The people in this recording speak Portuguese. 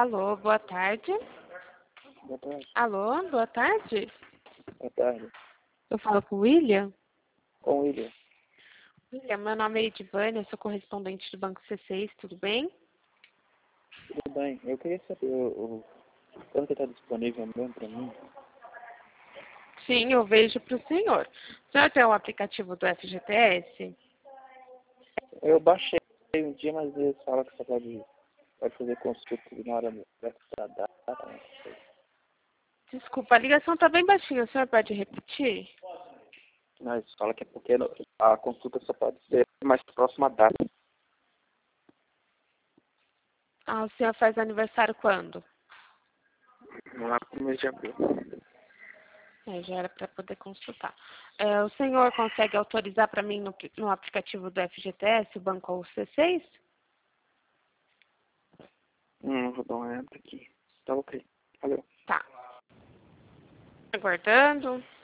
Alô, boa tarde. Boa tarde. Alô, boa tarde. Boa tarde. Eu falo com o William. Com o William. William, meu nome é Edivânia, eu sou correspondente do Banco C6, tudo bem? Tudo bem. Eu queria saber quando que está disponível mesmo para mim. Sim, eu vejo para o senhor. O senhor tem o aplicativo do FGTS? Eu baixei um dia, mas eles falam que você pode fazer consulta na hora da data. Né? Desculpa, a ligação está bem baixinha, o senhor pode repetir? Mas fala que é porque a consulta só pode ser mais próxima data. Ah, o senhor faz aniversário quando? Lá pro mês de abril. Já era para poder consultar. O senhor consegue autorizar para mim no aplicativo do FGTS, o Banco C6? Vou dar uma olhada aqui. Tá ok. Valeu. Tá. Aguardando.